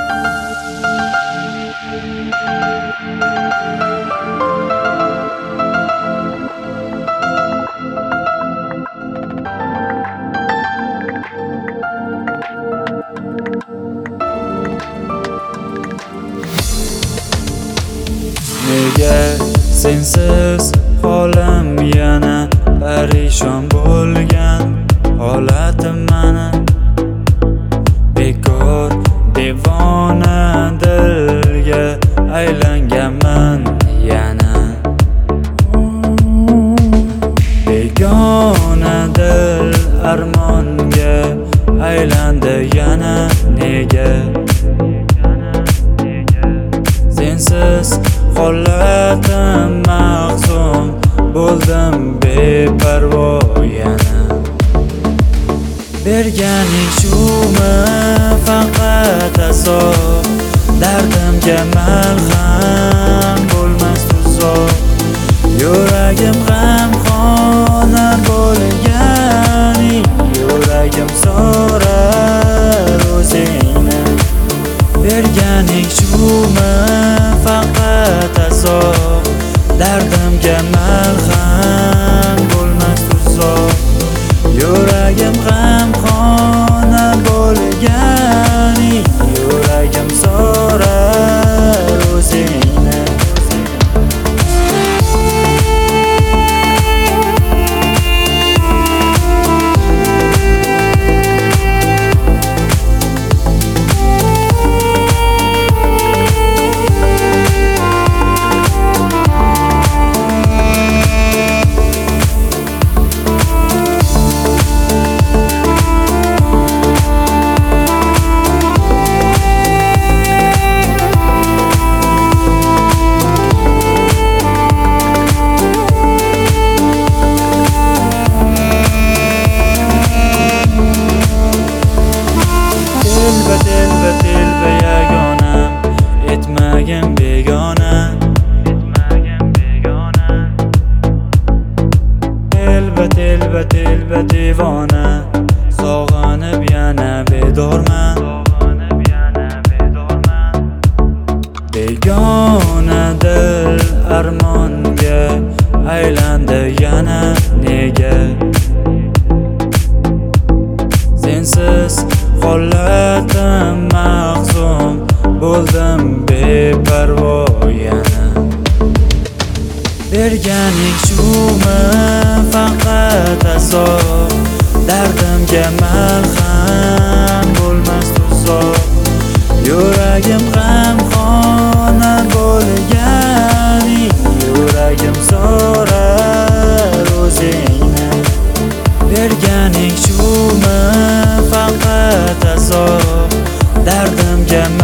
Nega sensiz holim yana parishon bo'lgan holatim mana bekor devona dilga aylanganman yana begona dil armonga aylandi yana nega sensiz holatim mahzun bo'ldim beparvo yana berganing shumi faqat azob dardimga malham bo'lmas tuzoq yuragim g'amxona bo'lganing yuragim so'rar o'zingni berganing shumi faqat azob dardimga malham bo'lmas tuzoq yuragim g'amxona bo'lganing yuragim so'rar o'zingni Telba yagonam etmagin begona telba devona sog'inib yana bedorman begona dil armonga aylandi yana nega sensiz holatim mahzun bo'ldim beparvo yana berganing shumi faqat azob dardimga malham bo'lmas tuzoq yuragim g'amxona bo'lganing yuragim so'rar o'zingni berganing shumi faqat azob dardimga